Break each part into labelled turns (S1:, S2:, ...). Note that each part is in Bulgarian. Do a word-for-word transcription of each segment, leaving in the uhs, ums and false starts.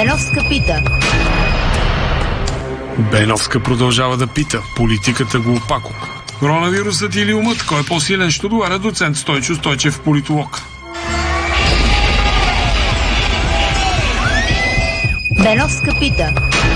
S1: Беновска пита.
S2: Беновска продължава да пита. Политиката го опако. Коронавирусът или умът? Кой е по-силен? Ще отговаря доцент Стойчо Стойчев, политолог.
S1: Беновска пита.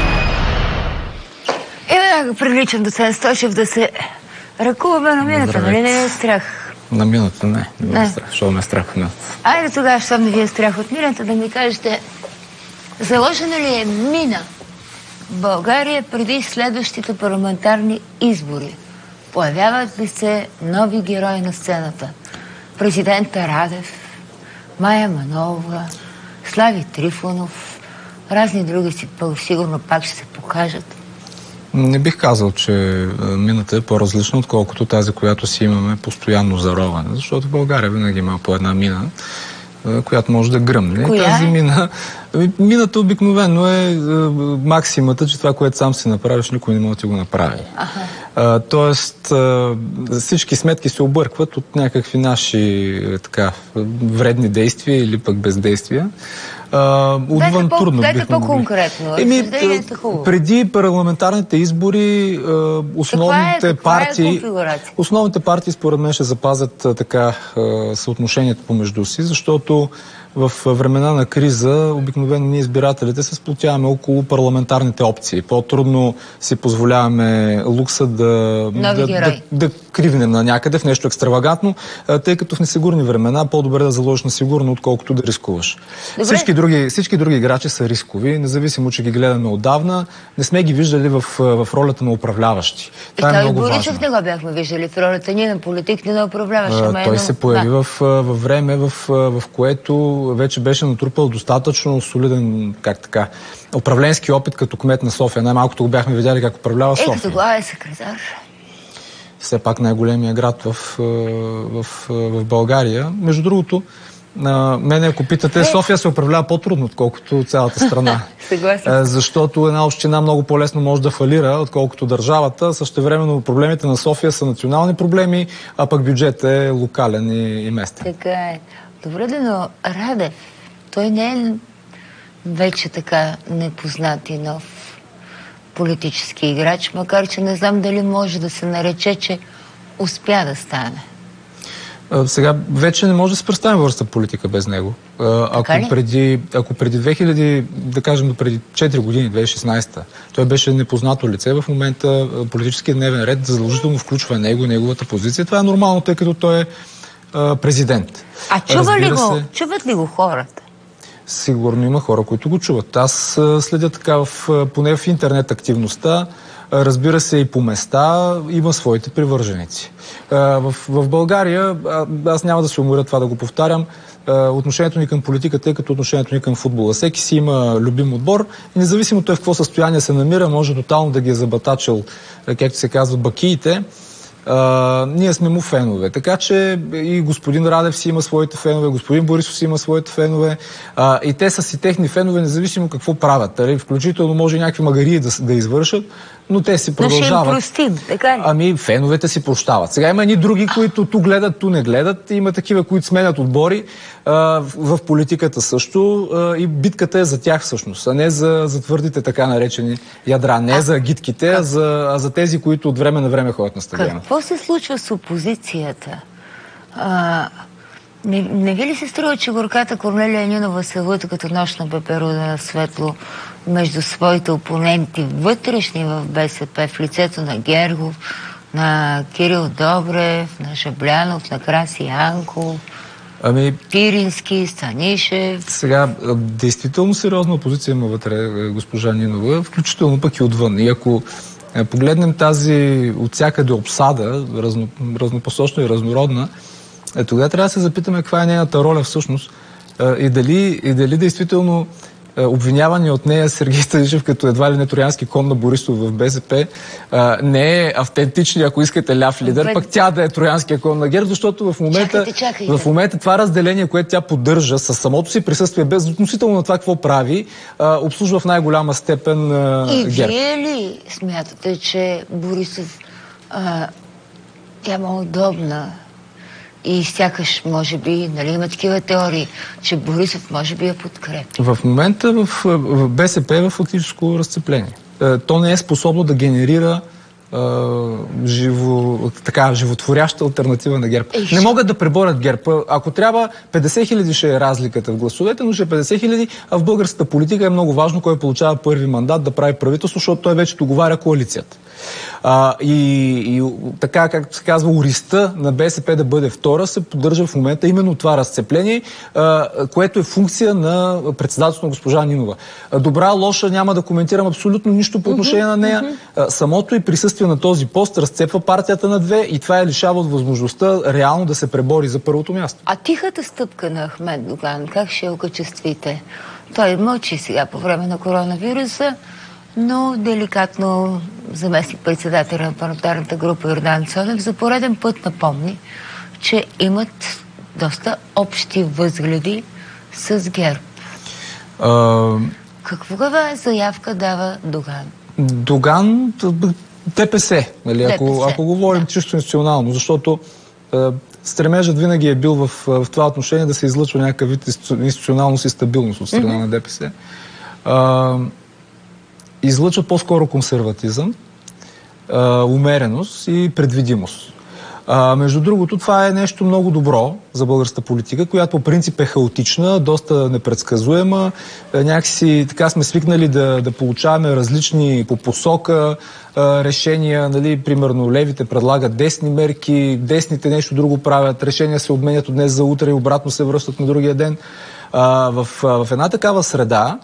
S3: И веднага приличам доцент Стойчев да се ръкуваме на мината, нали не е страх?
S4: На мината не, не, не. Е страх, защото ме е страх от мината.
S3: Айде тогава, щом не ви е страх от мината, да ми кажете, заложена ли е мина в България преди следващите парламентарни избори? Появяват ли се нови герои на сцената? Президента Радев, Мая Манолова, Слави Трифонов, разни други си сигурно пак ще се покажат.
S4: Не бих казал, че мината е по-различна, отколкото тази, която си имаме постоянно зароване. Защото в България винаги има по една мина, която може да гръмне.
S3: Коя
S4: тази
S3: е?
S4: мина, мината обикновено е максимата, че това, което сам си направиш, никой не може да ти го направи.
S3: Аха.
S4: А, тоест, а, всички сметки се объркват от някакви наши така, вредни действия или пък бездействия. Uh, отвън
S3: по,
S4: трудно
S3: дайте
S4: бихме
S3: по-конкретно.
S4: Еми, преди парламентарните избори uh, основните
S3: е,
S4: партии
S3: е
S4: основните партии според мен ще запазят uh, така uh, съотношението помежду си, защото в времена на криза обикновено ние избирателите се сплотяваме около парламентарните опции. По-трудно си позволяваме лукса да, да, да, да кривнем на някъде в нещо екстравагантно, тъй като в несигурни времена по-добре да заложиш на сигурно, отколкото да рискуваш. Всички други, всички други играчи са рискови, независимо, че ги гледаме отдавна. Не сме ги виждали в, в ролята на управляващи. Това е много важно.
S3: Борисов не го бяхме виждали в ролята ни на политик, не на управляващ.
S4: А, той се появи да. в, в време, в, в което вече беше натрупал достатъчно солиден, как така, управленски опит като кмет на София. Най-малкото го бяхме видяли как управлява София.
S3: Е, като главен секретар.
S4: Все пак най-големия град в, в, в България. Между другото, мене, ако питате, София се управлява по-трудно, отколкото цялата страна.
S3: Съгласен.
S4: Защото една община много по-лесно може да фалира, отколкото държавата. Същевременно проблемите на София са национални проблеми, а пък бюджет е локален и, и местен.
S3: Така е. Добре, но Радев, той не е вече така непознат и нов политически играч, макар че не знам дали може да се нарече, че успя да стане.
S4: Сега вече не може да се представим българската политика без него. Ако преди, ако преди две хиляди, да кажем преди четири години, две хиляди и шестнадесета, той беше непознато лице, в момента политически дневен ред задължително включва него, неговата позиция. Това е нормално, тъй като той е президент.
S3: А чува ли го, чуват ли го хората?
S4: Сигурно има хора, които го чуват. Аз следя така, в, поне в интернет активността, разбира се и по места, има своите привърженици. В, в България, аз няма да се уморя това да го повтарям, отношението ни към политиката е като отношението ни към футбола. Всеки си има любим отбор и независимо той в какво състояние се намира, може тотално да ги е забатачил, както се казва, бакиите. Uh, ние сме му фенове. Така че и господин Радев си има своите фенове, господин Борисов си има своите фенове uh, и те са си техни фенове, независимо какво правят. Тали? Включително може някакви магарии да, да извършат, но те си продължават.
S3: Но ще им простим, така ли?
S4: Ами феновете си прощават. Сега има едни други, които ту гледат, ту не гледат. Има такива, които сменят отбори uh, в, в политиката също uh, и битката е за тях всъщност, а не за, за твърдите така наречени ядра. Не а, за гидките, а за, а за тези, които от време на време ходят на стадиона.
S3: Какво се случва с опозицията? А, не, не ви ли се струва, че горката Корнелия Нинова се лута като нощна пеперуда на светло между своите опоненти вътрешни в БСП, в лицето на Гергов, на Кирил Добрев, на Жаблянов, на Краси Янков,
S4: ами,
S3: Пирински, Станишев?
S4: Сега, действително сериозна опозиция има вътре госпожа Нинова, включително пък и отвън. И ако погледнем тази от всякъде обсада, разно, разнопосочна и разнородна, е, тогава трябва да се запитаме каква е нейната роля всъщност и дали, и дали действително обвинявания от нея Сергей Станишев като едва ли не троянски кон на Борисов в БСП не е автентични, ако искате, ляв лидер, Бе... пък тя да е троянския кон на ГЕРБ, защото в момента,
S3: чакайте, чакайте.
S4: в момента това разделение, което тя поддържа със самото си присъствие, без относително на това какво прави, обслужва в най-голяма степен
S3: и
S4: ГЕРБ.
S3: И вие ли смятате, че Борисов а, тя е удобна И сякаш, може би, нали, има такива теории, че Борисов може би я подкрепи.
S4: В момента в, в БСП е в фактическо разцепление. То не е способно да генерира живо, така, животворяща алтернатива на ГЕРБ. Ей, не могат да преборят ГЕРБ. Ако трябва, петдесет хиляди ще е разликата в гласовете, но ще е петдесет хиляди, а в българската политика е много важно кой получава първи мандат да прави правителство, защото той вече договаря коалицията. А, и, и така, както се казва, ориста на БСП да бъде втора, се поддържа в момента именно това разцепление, а, което е функция на председателството на госпожа Нинова. А, добра, лоша, няма да коментирам абсолютно нищо по отношение uh-huh, на нея. Uh-huh. А, самото и присъствие на този пост разцепва партията на две и това е лишава от възможността реално да се пребори за първото място.
S3: А тихата стъпка на Ахмед Доган, как ще я окачествите? Той мълчи сега по време на коронавируса, но деликатно заместник председателя на парламентарната група Йордан Цонев за пореден път напомни, че имат доста общи възгледи с ГЕРБ. А... Каква заявка дава Доган?
S4: Доган, ДПС, нали?
S3: ДПС,
S4: ако, ако говорим да. чисто институционално, защото е, стремежът винаги е бил в, в това отношение да се излъчва някакъв вид институционалност и стабилност от страна mm-hmm. на ДПС. А, излъчва по-скоро консерватизъм, а, умереност и предвидимост. А, между другото, това е нещо много добро за българската политика, която по принцип е хаотична, доста непредсказуема. Някакси така сме свикнали да, да получаваме различни по посока а, решения. Нали? Примерно левите предлагат десни мерки, десните нещо друго правят, решения се обменят от днес за утре и обратно се връщат на другия ден. А, в, в една такава среда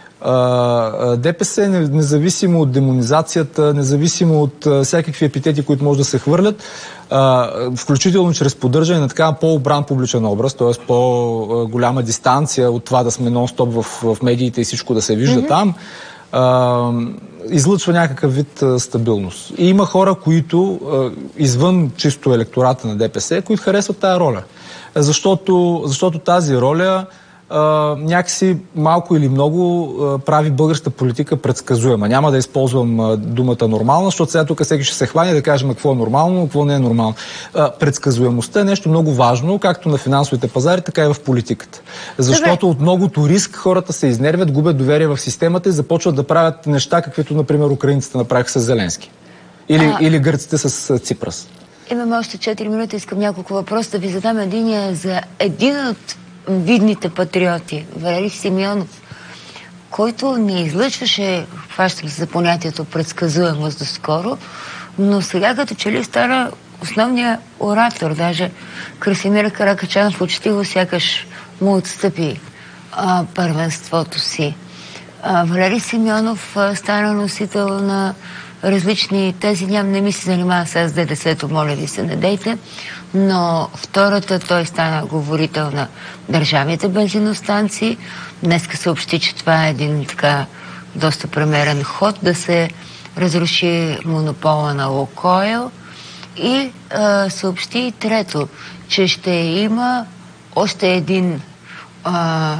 S4: ДПС, независимо от демонизацията, независимо от всякакви епитети, които може да се хвърлят, включително чрез поддържане на така по-обран публичен образ, т.е. по-голяма дистанция от това да сме нон-стоп в, в медиите и всичко да се вижда mm-hmm. там, а, излъчва някакъв вид а, стабилност. И има хора, които а, извън чисто електората на ДПС, които харесват тая роля. Защото, защото тази роля Uh, някакси малко или много uh, прави българската политика предсказуема. Няма да използвам uh, думата нормална, защото сега тук всеки ще се хване да кажем какво е нормално, какво не е нормално. Uh, предсказуемостта е нещо много важно, както на финансовите пазари, така и в политиката. Защото Добре. от многото риск хората се изнервят, губят доверие в системата и започват да правят неща, каквито, например, украинците направиха с Зеленски. Или, а... или гърците с Ципрас.
S3: Имаме още четири минути, искам няколко въпроса да ви задам. Единия за един от видните патриоти, Валери Симеонов, който не излъчваше, хващам се за понятието предсказуемост доскоро, но сега като че ли стана основният оратор. Даже Красимир Каракачанов учтиво сякаш му отстъпи а, първенството си. А, Валери Симеонов а, стана носител на различни тези, ням, не ми се занимава сега с ДДС-то, моля ви се, не дейте, но втората, той стана говорител на държавните бензиностанции. Днеска съобщи, че това е един така доста премерен ход да се разруши монопола на Лукойл и а, съобщи и трето, че ще има още един а,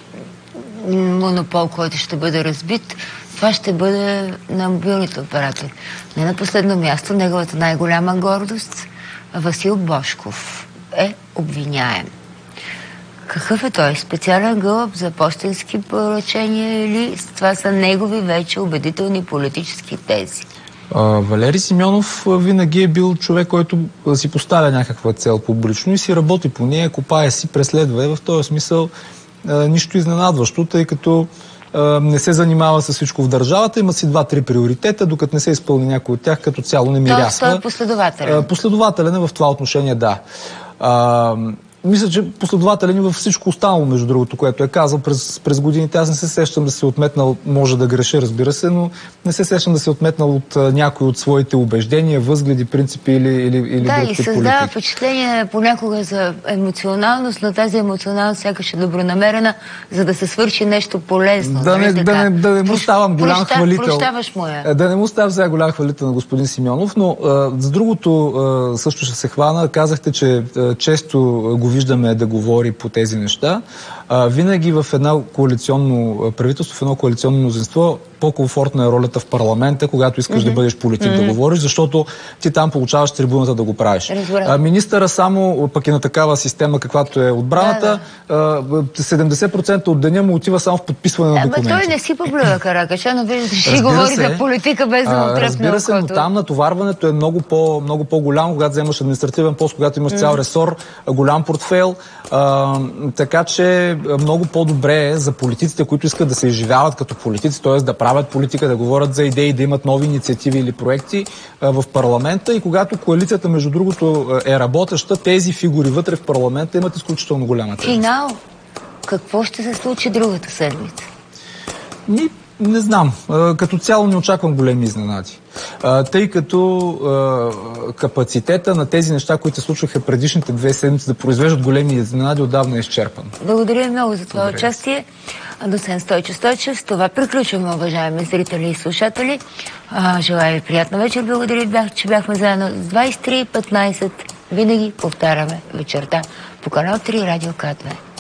S3: монопол, който ще бъде разбит. Това ще бъде на мобилните оператори. Не на последно място, неговата най-голяма гордост, Васил Божков, е обвиняем. Какъв е той? Специален гълъб за пощенски поръчения или това са негови вече убедителни политически тези?
S4: А, Валери Симеонов винаги е бил човек, който си поставя някаква цел публично и си работи по нея, копае си, преследва. В този смисъл а, нищо изненадващо, тъй като не се занимава с всичко в държавата, има си два-три приоритета, докато не се изпълни някой от тях, като цяло не мирясва.
S3: Той е последователен.
S4: Последователен е в това отношение, да. А, мисля, че последователен е във всичко останало, между другото, което е казал през, през годините. Аз не се сещам да се отметнал, може да греша, разбира се, но не се сещам да се отметнал от а, някой от своите убеждения, възгледи, принципи или, или, или
S3: да, друг тип политики. Да, и създава впечатление понякога за емоционалност, но тази емоционалност сякаш е добронамерена, за да се свърши нещо полезно.
S4: Да не, да не, да не му ставам голям
S3: Проща,
S4: хвалител.
S3: Прощаваш му я.
S4: Да не му ставам сега голям хвалител на господин Симеонов, но а, с другото а, също ще се хвана. Казахте, че а, често го виждаме да говори по тези неща. А, винаги в едно коалиционно правителство, в едно коалиционно мнозинство, по-комфортна е ролята в парламента, когато искаш mm-hmm. да бъдеш политик, mm-hmm. да говориш, защото ти там получаваш трибуната да го правиш. А, министъра само пък е на такава система, каквато е отбраната, да, да. седемдесет процента от деня му отива само в подписване на документи.
S3: Ама той не си поблюва Каракача, но виждаш, ще говори за политика без да му тръпне.
S4: Разбира се, но там натоварването е много, по, много по-голямо, когато вземаш административен пост, когато имаш mm. цял ресор, голям портфейл. А, така че много по-добре е за политиците, които искат да се изживяват като политици, т.е. да правят политика, да говорят за идеи, да имат нови инициативи или проекти а, в парламента, и когато коалицията, между другото, е работеща, тези фигури вътре в парламента имат изключително голяма ценност.
S3: Финал. Какво ще се случи другата седмица?
S4: Ни, не знам. Като цяло не очаквам големи изненади. Тъй като капацитета на тези неща, които се случваха предишните две седмици да произвеждат големи изненади, отдавна е изчерпан.
S3: Благодаря много за това участие. Доцент Стойчо Стойчев. С това приключваме, уважаеми зрители и слушатели. Желая ви приятна вечер. Благодаря, че бяхме заедно с двайсет и три петнайсет. Винаги повтаряме вечерта по канал три Радио К две.